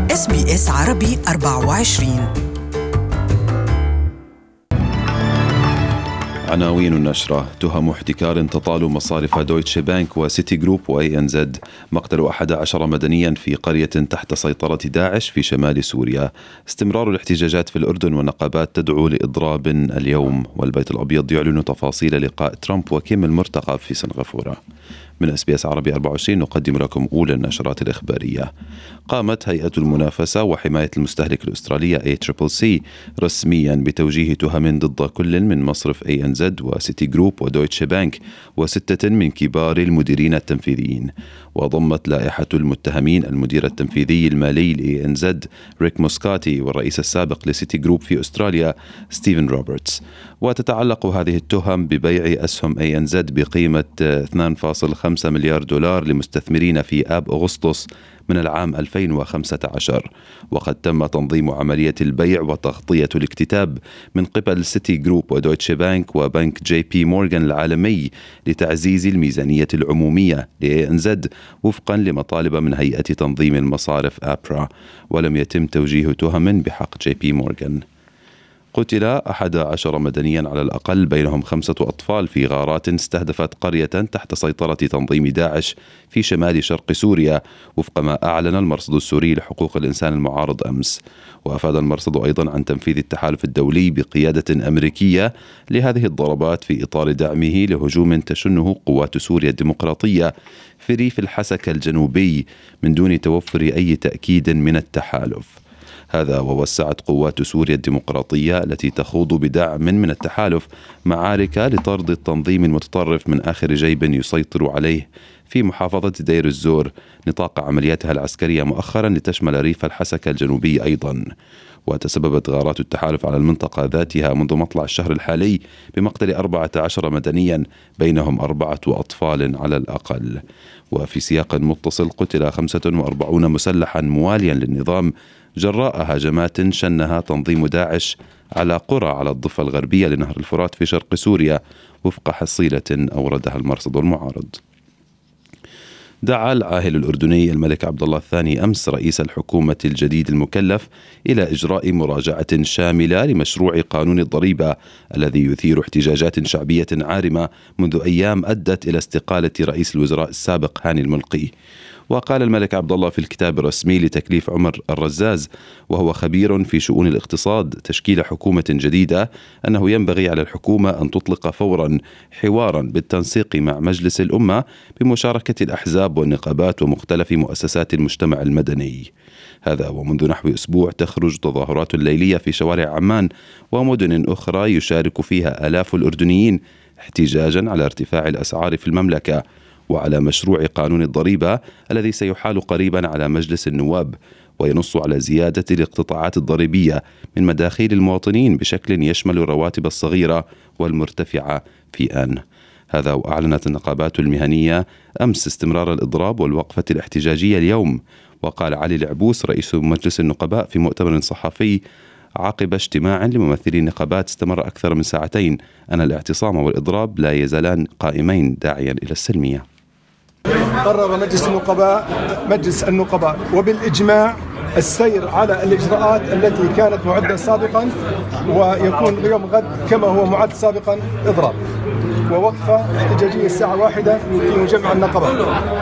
SBS عربي 24. عناوين النشرة: تهم احتكار تطال مصارف دويتشه بانك وسيتي جروب وأي إن زد، مقتل 11 مدنيا في قرية تحت سيطرة داعش في شمال سوريا، استمرار الاحتجاجات في الأردن والنقابات تدعو لإضراب اليوم، والبيت الأبيض يعلن تفاصيل لقاء ترامب وكيم المرتقب في سنغافورة. من SBS عربي 24 نقدم لكم أولى النشرات الإخبارية. قامت هيئة المنافسة وحماية المستهلك الأسترالية ACCC رسميا بتوجيه تهم ضد كل من مصرف ANZ وسيتي جروب ودويتشه بانك وستة من كبار المديرين التنفيذيين. وضمت لائحة المتهمين المدير التنفيذي المالي لANZ ريك موسكاتي والرئيس السابق لسيتي جروب في أستراليا ستيفن روبرتس. وتتعلق هذه التهم ببيع أسهم ANZ بقيمة 2.5 مليار دولار لمستثمرين في آب أغسطس من العام 2015، وقد تم تنظيم عملية البيع وتغطية الاكتتاب من قبل سيتي جروب ودويتشه بانك وبنك جي بي مورغان العالمي لتعزيز الميزانية العمومية لANZ وفقا لمطالب من هيئة تنظيم المصارف APRA، ولم يتم توجيه تهم بحق جي بي مورغان. قتل 11 مدنيا على الأقل، بينهم 5 أطفال في غارات استهدفت قرية تحت سيطرة تنظيم داعش في شمال شرق سوريا، وفق ما أعلن المرصد السوري لحقوق الإنسان المعارض أمس. وأفاد المرصد أيضا عن تنفيذ التحالف الدولي بقيادة أمريكية لهذه الضربات في إطار دعمه لهجوم تشنه قوات سوريا الديمقراطية في ريف الحسكة الجنوبي من دون توفر أي تأكيد من التحالف. هذا ووسعت قوات سوريا الديمقراطية التي تخوض بدعم من التحالف معارك لطرد التنظيم المتطرف من آخر جيب يسيطر عليه في محافظة دير الزور نطاق عملياتها العسكرية مؤخرا لتشمل ريف الحسكة الجنوبي أيضا. وتسببت غارات التحالف على المنطقة ذاتها منذ مطلع الشهر الحالي بمقتل 14 مدنيا، بينهم 4 أطفال على الأقل. وفي سياق متصل قتل 45 مسلحا مواليا للنظام جراء هجمات شنها تنظيم داعش على قرى على الضفة الغربية لنهر الفرات في شرق سوريا، وفق حصيلة أوردها المرصد المعارض. دعا العاهل الأردني الملك عبد الله الثاني أمس رئيس الحكومة الجديد المكلف إلى إجراء مراجعة شاملة لمشروع قانون الضريبة الذي يثير احتجاجات شعبية عارمة منذ أيام أدت إلى استقالة رئيس الوزراء السابق هاني الملقي. وقال الملك عبد الله في الكتاب الرسمي لتكليف عمر الرزاز وهو خبير في شؤون الاقتصاد تشكيل حكومة جديدة أنه ينبغي على الحكومة أن تطلق فورا حوارا بالتنسيق مع مجلس الأمة بمشاركة الأحزاب والنقابات ومختلف مؤسسات المجتمع المدني. هذا ومنذ نحو أسبوع تخرج تظاهرات ليلية في شوارع عمان ومدن أخرى يشارك فيها آلاف الأردنيين احتجاجا على ارتفاع الأسعار في المملكة وعلى مشروع قانون الضريبة الذي سيحال قريبا على مجلس النواب، وينص على زيادة الاقتطاعات الضريبية من مداخيل المواطنين بشكل يشمل الرواتب الصغيرة والمرتفعة في آن. هذا وأعلنت النقابات المهنية أمس استمرار الإضراب والوقفة الاحتجاجية اليوم. وقال علي العبوس رئيس مجلس النقباء في مؤتمر صحفي عقب اجتماع لممثلي النقابات استمر أكثر من ساعتين أن الاعتصام والإضراب لا يزالان قائمين، داعيا إلى السلمية. قرر مجلس النقباء وبالإجماع السير على الإجراءات التي كانت معدة سابقا، ويكون اليوم غد كما هو معد سابقا إضراب ووقفة احتجاجية الساعة 1 في مجمع النقباء،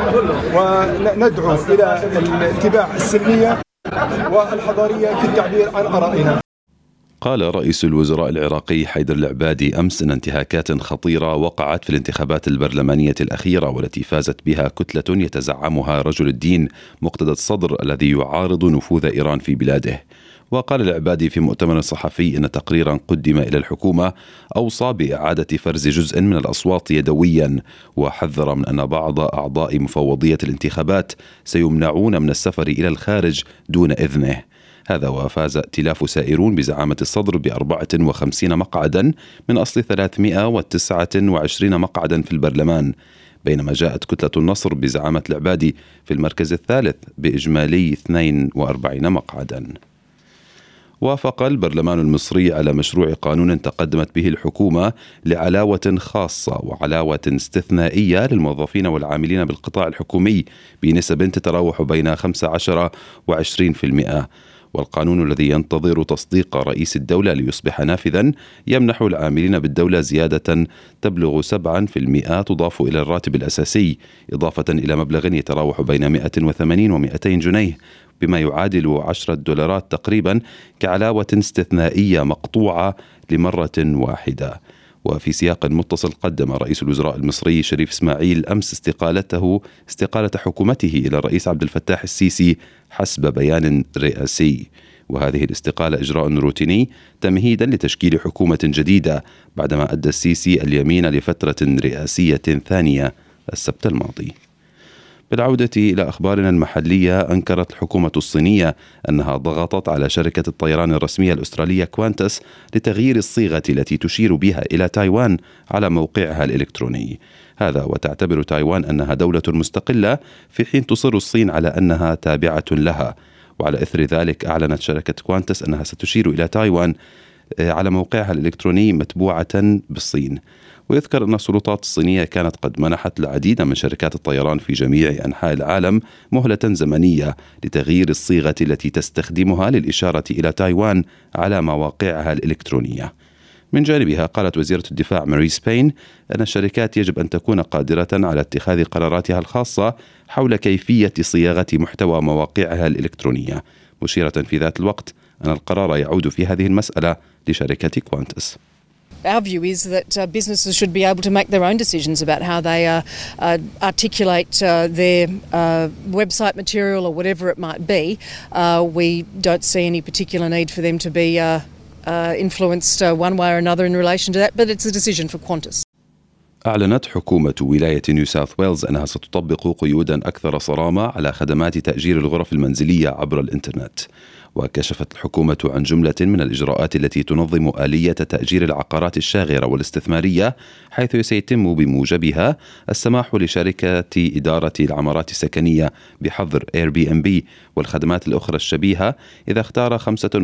وندعو إلى الاتباع السلمية والحضارية في التعبير عن آرائنا. قال رئيس الوزراء العراقي حيدر العبادي أمس أن انتهاكات خطيرة وقعت في الانتخابات البرلمانية الأخيرة والتي فازت بها كتلة يتزعمها رجل الدين مقتدى الصدر الذي يعارض نفوذ إيران في بلاده. وقال العبادي في مؤتمر صحفي أن تقريرا قدم إلى الحكومة أوصى بإعادة فرز جزء من الأصوات يدويا، وحذر من أن بعض أعضاء مفوضية الانتخابات سيمنعون من السفر إلى الخارج دون إذنه. هذا وفاز ائتلاف سائرون بزعامة الصدر ب54 مقعدا من أصل 329 مقعدا في البرلمان، بينما جاءت كتلة النصر بزعامة العبادي في المركز الثالث بإجمالي 42 مقعدا. وافق البرلمان المصري على مشروع قانون تقدمت به الحكومة لعلاوة خاصة وعلاوة استثنائية للموظفين والعاملين بالقطاع الحكومي بنسب تتراوح بين 15 و20%. والقانون الذي ينتظر تصديق رئيس الدولة ليصبح نافذا يمنح العاملين بالدولة زيادة تبلغ 7% تضاف إلى الراتب الأساسي، إضافة إلى مبلغ يتراوح بين 180 و200 جنيه بما يعادل $10 تقريبا كعلاوة استثنائية مقطوعة لمرة واحدة. وفي سياق متصل قدم رئيس الوزراء المصري شريف إسماعيل أمس استقالة حكومته إلى الرئيس عبد الفتاح السيسي حسب بيان رئاسي، وهذه الاستقالة إجراء روتيني تمهيدا لتشكيل حكومة جديدة بعدما أدى السيسي اليمين لفترة رئاسية ثانية السبت الماضي. بالعودة إلى أخبارنا المحلية، أنكرت الحكومة الصينية أنها ضغطت على شركة الطيران الرسمية الأسترالية كوانتس لتغيير الصيغة التي تشير بها إلى تايوان على موقعها الإلكتروني. هذا وتعتبر تايوان أنها دولة مستقلة في حين تصر الصين على أنها تابعة لها. وعلى إثر ذلك أعلنت شركة كوانتس أنها ستشير إلى تايوان على موقعها الإلكتروني متبوعة بالصين. ويذكر أن السلطات الصينية كانت قد منحت العديد من شركات الطيران في جميع أنحاء العالم مهلة زمنية لتغيير الصيغة التي تستخدمها للإشارة إلى تايوان على مواقعها الإلكترونية. من جانبها قالت وزيرة الدفاع ماري سبين أن الشركات يجب أن تكون قادرة على اتخاذ قراراتها الخاصة حول كيفية صياغة محتوى مواقعها الإلكترونية، مشيرة في ذات الوقت أن القرار يعود في هذه المسألة لشركة كوانتس. Our view is that businesses should be able to make their own decisions about how they articulate their website material or whatever it might be. We don't see any particular need for them to be influenced one way or another in relation to that, but it's a decision for Qantas. أعلنت حكومة ولاية نيو ساوث ويلز أنها ستطبق قيودا أكثر صرامة على خدمات تأجير الغرف المنزلية عبر الإنترنت. وكشفت الحكومة عن جملة من الإجراءات التي تنظم آلية تأجير العقارات الشاغرة والاستثمارية، حيث سيتم بموجبها السماح لشركة إدارة العمارات السكنية بحظر Airbnb والخدمات الأخرى الشبيهة إذا اختار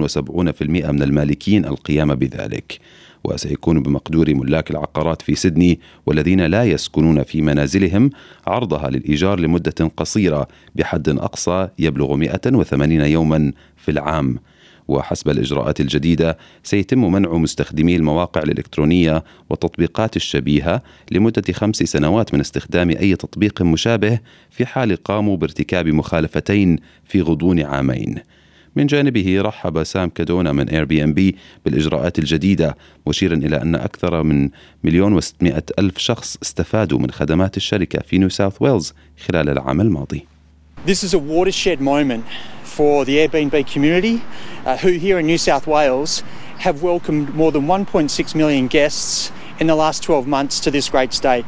75% من المالكين القيام بذلك. وسيكون بمقدور ملاك العقارات في سيدني والذين لا يسكنون في منازلهم عرضها للإيجار لمدة قصيرة بحد أقصى يبلغ 180 يوما في العام. وحسب الإجراءات الجديدة سيتم منع مستخدمي المواقع الإلكترونية والتطبيقات الشبيهة لمدة 5 سنوات من استخدام أي تطبيق مشابه في حال قاموا بارتكاب مخالفتين في غضون عامين. من جانبه رحب سام كادونا من Airbnb بالإجراءات الجديدة، مشيرا إلى أن أكثر من 1,600,000 شخص استفادوا من خدمات الشركة في نيو ساوث ويلز خلال العام الماضي. This is a watershed moment for the Airbnb community who here in New South Wales have welcomed more than 1.6 million guests in the last 12 months to this great state.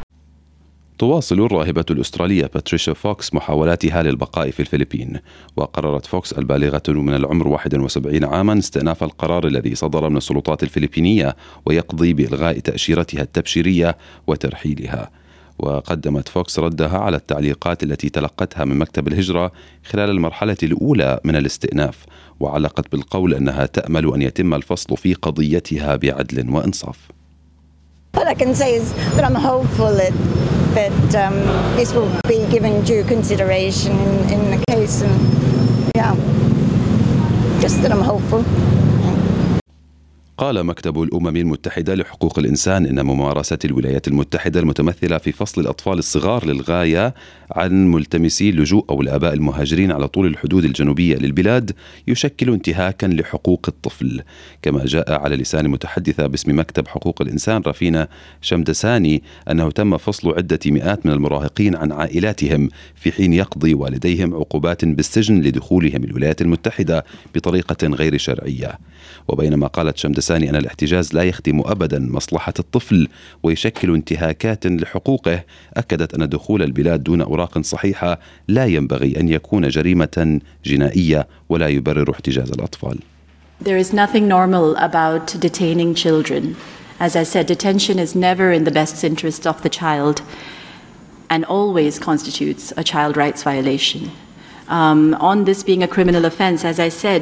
تواصل الراهبة الأسترالية باتريشيا فوكس محاولاتها للبقاء في الفلبين، وقررت فوكس البالغة من العمر 71 عاما استئناف القرار الذي صدر من السلطات الفلبينية ويقضي بإلغاء تأشيرتها التبشيرية وترحيلها. وقدمت فوكس ردها على التعليقات التي تلقتها من مكتب الهجرة خلال المرحلة الأولى من الاستئناف، وعلقت بالقول أنها تأمل أن يتم الفصل في قضيتها بعدل وإنصاف. What I can say is that I'm hopeful that this will be given due consideration in the case, and just that I'm hopeful. قال مكتب الأمم المتحدة لحقوق الإنسان إن ممارسة الولايات المتحدة المتمثلة في فصل الأطفال الصغار للغاية عن ملتمسي اللجوء أو الآباء المهاجرين على طول الحدود الجنوبية للبلاد يشكل انتهاكا لحقوق الطفل. كما جاء على لسان متحدثة باسم مكتب حقوق الإنسان رافينا شمدساني أنه تم فصل عدة مئات من المراهقين عن عائلاتهم في حين يقضي والديهم عقوبات بالسجن لدخولهم الولايات المتحدة بطريقة غير شرعية. وبينما قالت شمدساني أن الاحتجاز لا يخدم أبدا مصلحة الطفل ويشكل انتهاكات لحقوقه، أكدت أن دخول البلاد دون أوراق صحيحة لا ينبغي أن يكون جريمة جنائية ولا يبرر احتجاز الأطفال. There is nothing normal about detaining children. As I said, detention is never in the best interest of the child and always constitutes a child rights violation. On this being a criminal offence, as I said,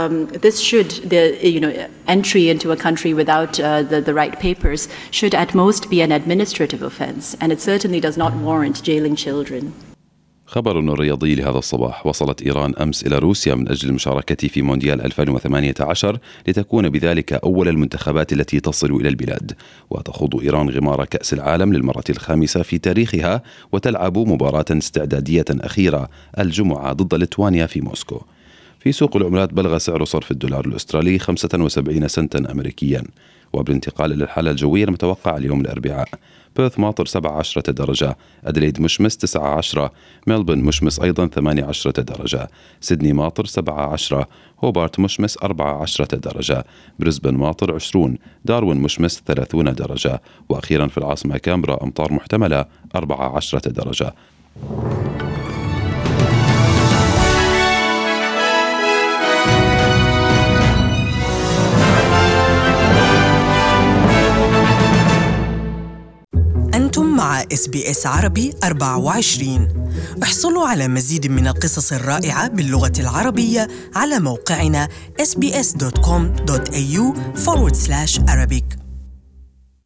entry into a country without the right papers should at most be an administrative offence, and it certainly does not warrant jailing children. خبر رياضي لهذا الصباح. وصلت إيران أمس إلى روسيا من أجل المشاركة في مونديال 2018 لتكون بذلك أول المنتخبات التي تصل إلى البلاد. وتخوض إيران غمار كأس العالم للمرة الخامسة في تاريخها، وتلعب مباراة استعدادية أخيرة الجمعة ضد ليتوانيا في موسكو. في سوق العملات بلغ سعر صرف الدولار الأسترالي 75 سنتا أمريكيا. وبالانتقال إلى الحالة الجوية المتوقعة اليوم الأربعاء: بيرث ماطر 17 درجة، أدليد مشمس 19، ملبون مشمس أيضا 18 درجة، سيدني ماطر 17، هوبارت مشمس 14 درجة، بريسبن ماطر 20، داروين مشمس 30 درجة، وأخيرا في العاصمة كامبرا أمطار محتملة 14 درجة. أنتم مع SBS عربي 24. احصلوا على مزيد من القصص الرائعة باللغة العربية على موقعنا sbs.com.au/Arabic.